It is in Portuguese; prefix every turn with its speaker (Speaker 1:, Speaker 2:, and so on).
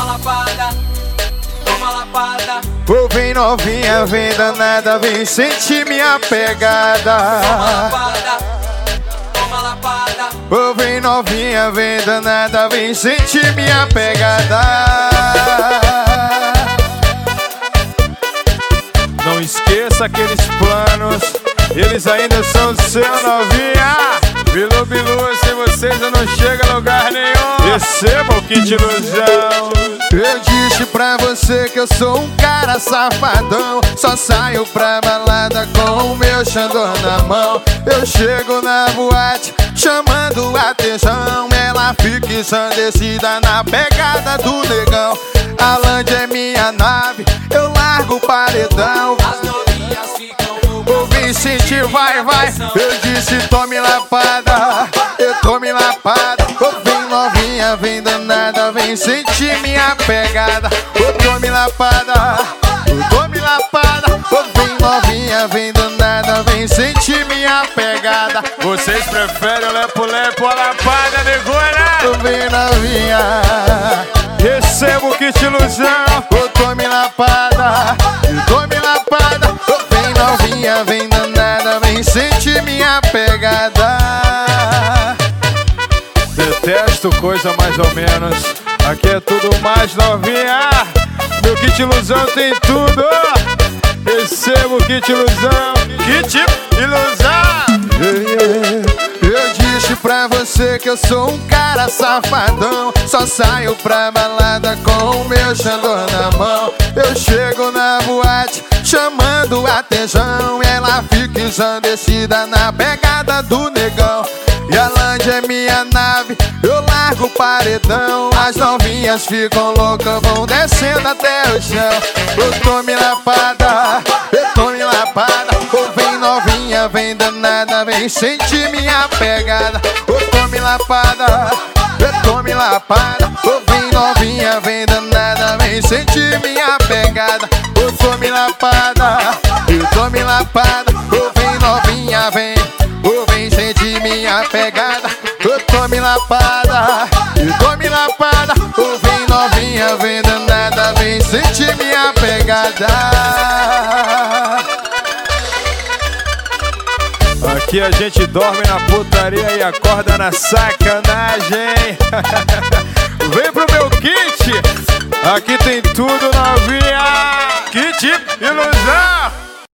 Speaker 1: lapada, toma lapada.
Speaker 2: Ô, vem novinha, vem danada, vem sentir minha pegada.
Speaker 1: Toma lapada, toma lapada.
Speaker 2: Ô, vem novinha, vem danada, vem sentir minha pegada. Não esqueça aqueles planos, eles ainda são seu, novinha. Bilu, Bilu, sem vocês eu não chego a lugar nenhum. Receba o kit ilusão. Eu disse pra você que eu sou um cara safadão. Só saio pra balada com o meu xandô na mão. Eu chego na boate chamando a atenção. Ela fica ensandecida na pegada do negão. A Land é minha nave, eu largo o paredão.
Speaker 1: As novinhas ficam loucas.
Speaker 2: Vou vir sentir, vai, vai. Eu disse tome lapada, eu tome lapada. Ô, vem novinha, vem danada, vem sentir minha pegada. Ô, tome lapada, ô, tome lapada. Ô, vem novinha, vem danada, vem sentir minha pegada. Vocês preferem o lepo-lepo ou a lapada, negona? Ô, vem novinha, receba o kit ilusão. Ô, tome lapada, ô, tome lapada. Ô, vem novinha, vem danada, vem sentir minha pegada. Detesto coisa mais ou menos, aqui é tudo mais novinha. Meu kit ilusão tem tudo. Recebo o kit ilusão. Kit ilusão. Eu disse pra você que eu sou um cara safadão. Só saio pra balada com o meu xandô na mão. Eu chego na boate chamando a atenção. Ela fica ensandecida na pegada do negão. E a Land é minha nave, eu largo o paredão. As novinhas ficam loucas, vão descendo até o chão. Eu tome lapada, eu tome lapada. Ô, vem novinha, vem danada, vem sentir minha pegada. Ô, tome lapada, eu tome lapada. Ô, vem novinha, vem danada, vem sentir minha pegada. Ô, tome lapada, eu tome lapada. Ô, vem novinha, vem. Ô, vem sentir minha pegada. Ô, tome lapada, eu tome lapada. Ô, vem novinha, vem danada, vem sentir minha pegada. Aqui a gente dorme na putaria e acorda na sacanagem. Vem pro meu kit, aqui tem tudo novinha. Kit ilusão.